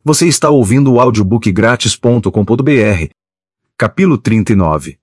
Você está ouvindo o audiobookgratis.com.br. Capítulo 39.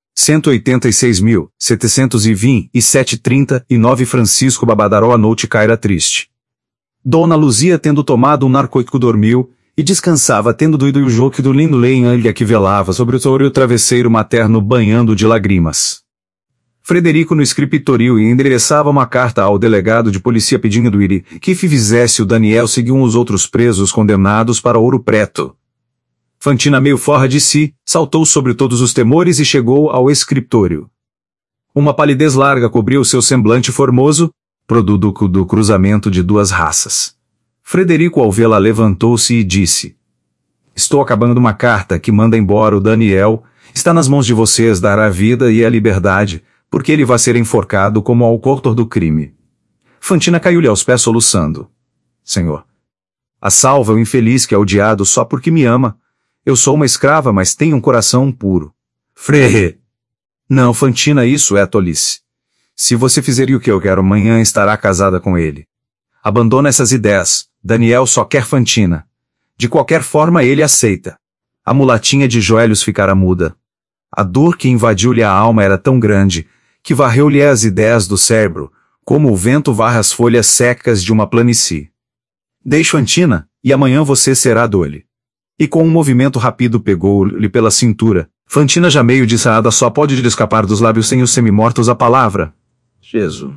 186.727,39 Francisco Babadaró. A noite caira triste. Dona Luzia, tendo tomado um narcótico, dormiu, e descansava tendo doído o jogo do lindo lenha que velava sobre o touro e o travesseiro materno banhando de lágrimas. Frederico no escritório e endereçava uma carta ao delegado de polícia pedindo ele que fizesse o Daniel seguir os outros presos condenados para Ouro Preto. Fantina, meio fora de si, saltou sobre todos os temores e chegou ao escritório. Uma palidez larga cobriu seu semblante formoso, produto do cruzamento de duas raças. Frederico, ao vê-la, levantou-se e disse: "Estou acabando uma carta que manda embora o Daniel. Está nas mãos de vocês dar a vida e a liberdade, porque ele vai ser enforcado como autor do crime." Fantina caiu-lhe aos pés soluçando: "Senhor, a salva o infeliz que é odiado só porque me ama. Eu sou uma escrava, mas tenho um coração puro." "Frê! Não, Fantina, isso é tolice. Se você fizer o que eu quero, amanhã estará casada com ele. Abandona essas ideias. Daniel só quer Fantina. De qualquer forma ele aceita." A mulatinha de joelhos ficara muda. A dor que invadiu-lhe a alma era tão grande, que varreu-lhe as ideias do cérebro, como o vento varre as folhas secas de uma planície. "Deixe Fantina, e amanhã você será dole." E com um movimento rápido pegou-lhe pela cintura. Fantina, já meio dessaada, só pode lhe escapar dos lábios sem os semimortos a palavra: "Jesus."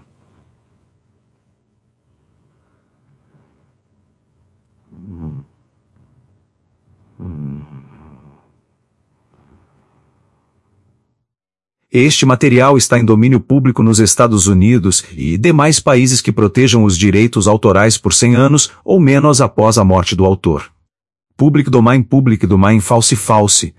Este material está em domínio público nos Estados Unidos e demais países que protejam os direitos autorais por 100 anos ou menos após a morte do autor. Public domain false.